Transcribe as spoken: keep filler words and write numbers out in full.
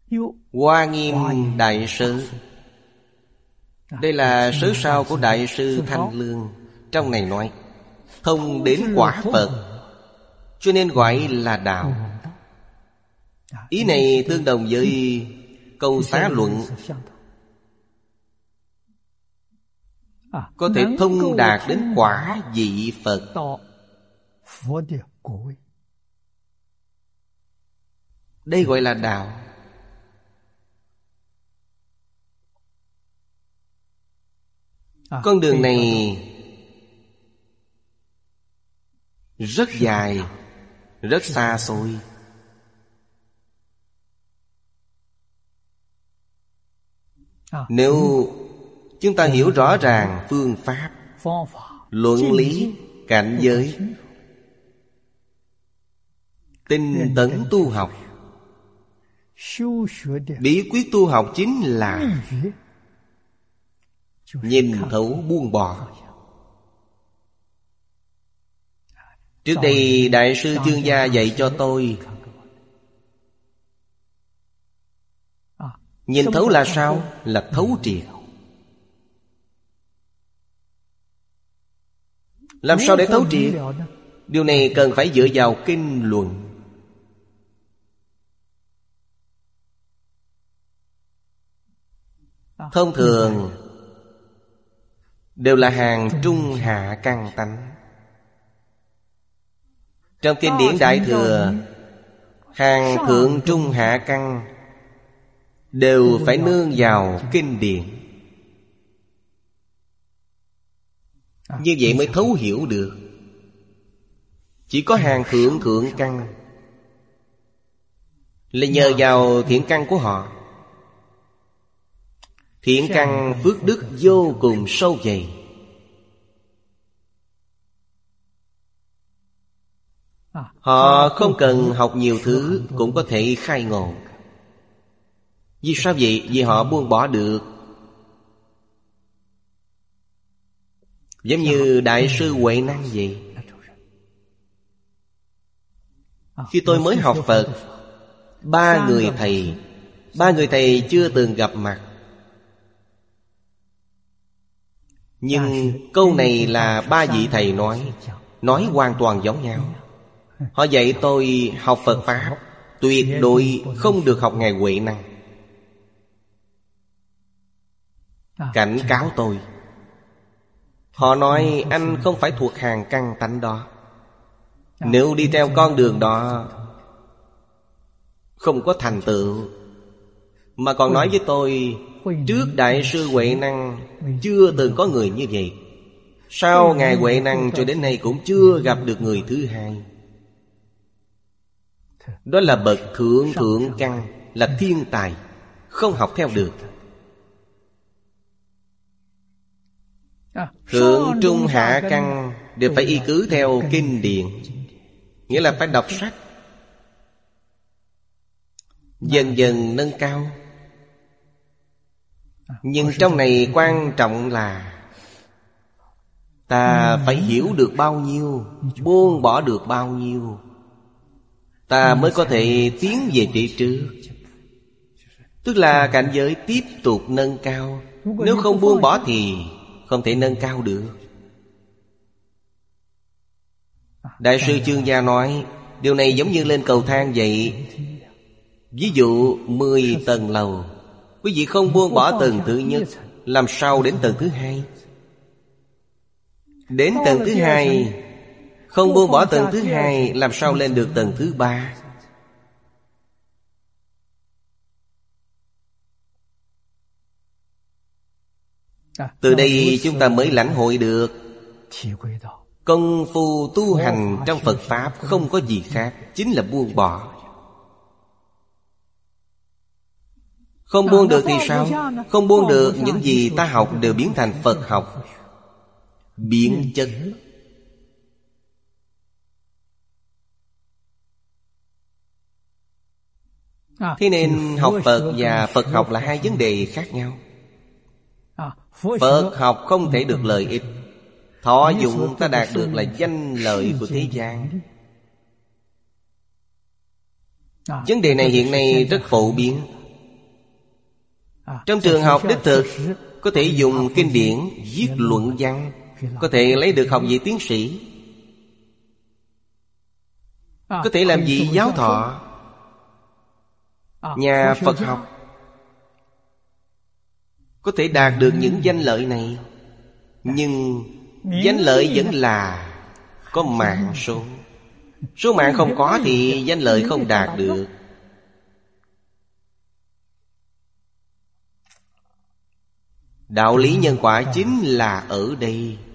Hoa Nghiêm Đại Sư. Đây là sớ sao của Đại sư Thanh Lương. Trong này nói thông đến quả Phật, cho nên gọi là đạo. Ý này tương đồng với câu Xá Luận, có thể thông đạt đến quả vị Phật. Đây gọi là đạo. Con đường này rất dài, rất xa xôi. Nếu chúng ta hiểu rõ ràng phương pháp, luận lý, cảnh giới, tinh tấn tu học, bí quyết tu học chính là nhìn thấu buông bỏ. Trước đây Đại sư Chương Gia dạy cho tôi, nhìn thấu là sao? Là thấu triệt. Làm sao để thấu triệt? Điều này cần phải dựa vào kinh luận. Thông thường đều là hàng trung hạ căn tánh. Trong kinh điển Đại Thừa, hàng thượng trung hạ căn đều phải nương vào kinh điển. Như vậy mới thấu hiểu được. Chỉ có hàng thượng thượng căn là nhờ vào thiện căn của họ. Thiện căn phước đức vô cùng sâu dày. Họ không cần học nhiều thứ cũng có thể khai ngộ. Vì sao vậy? Vì họ buông bỏ được. Giống như Đại sư Huệ Năng vậy. Khi tôi mới học Phật, Ba người thầy Ba người thầy chưa từng gặp mặt. Nhưng câu này là ba vị thầy nói, nói hoàn toàn giống nhau. Họ dạy tôi học Phật Pháp, tuyệt đối không được học Ngài Huệ Năng. Cảnh cáo tôi. Họ nói anh không phải thuộc hàng căn tánh đó. Nếu đi theo con đường đó không có thành tựu. Mà còn nói với tôi, trước Đại sư Huệ Năng chưa từng có người như vậy. Sau Ngài Huệ Năng cho đến nay cũng chưa gặp được người thứ hai. Đó là bậc thượng thượng căn, là thiên tài, không học theo được. Thượng trung hạ căn đều phải y cứ theo kinh điển, nghĩa là phải đọc sách, dần dần nâng cao. Nhưng trong này quan trọng là ta phải hiểu được bao nhiêu, buông bỏ được bao nhiêu, ta mới có thể tiến về phía trước. Tức là cảnh giới tiếp tục nâng cao. Nếu không buông bỏ thì không thể nâng cao được. Đại sư Chương Gia nói, điều này giống như lên cầu thang vậy. Ví dụ mười tầng lầu, quý vị không buông bỏ tầng thứ nhất, làm sao đến tầng thứ hai? Đến tầng thứ hai, không buông bỏ tầng thứ hai, làm sao lên được tầng thứ ba? Từ đây chúng ta mới lãnh hội được công phu tu hành trong Phật Pháp không có gì khác, chính là buông bỏ. Không buông được thì sao? Không buông được, những gì ta học đều biến thành Phật học, biến chất. Thế nên học Phật và Phật học là hai vấn đề khác nhau. Phật học không thể được lợi ích, thọ dụng ta đạt được là danh lợi của thế gian. Vấn đề này hiện nay rất phổ biến. Trong trường học đích thực có thể dùng kinh điển viết luận văn, có thể lấy được học vị tiến sĩ, có thể làm vị giáo thọ, nhà Phật học, có thể đạt được những danh lợi này. Nhưng danh lợi vẫn là có mạng số. Số mạng không có thì danh lợi không đạt được. Đạo lý nhân quả chính là ở đây.